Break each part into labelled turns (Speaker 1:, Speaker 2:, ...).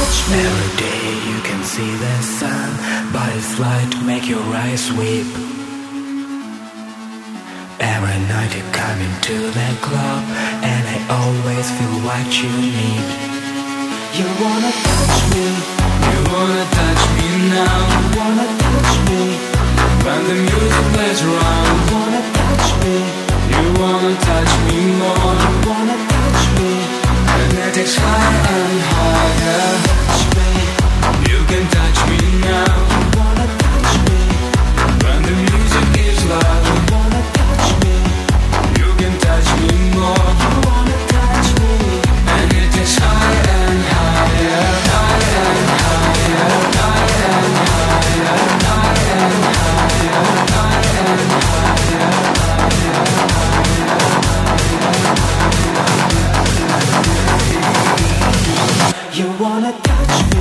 Speaker 1: Every day you can see the sun, but its light make your eyes weep. Every night you come into the club, and I always feel what you need. You wanna touch me, you wanna touch me now. You wanna touch me, when the music plays around. You wanna touch me, you wanna touch me more. You wanna touch me, and it takes higher and higher. Touch me, you can touch me now. You wanna touch me, when the music is loud. You wanna touch me, you can touch me more. You wanna touch me, and it takes higher and higher, higher and higher, higher and higher, higher and higher, higher and higher, higher. You wanna touch me.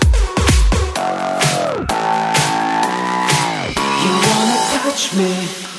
Speaker 2: Me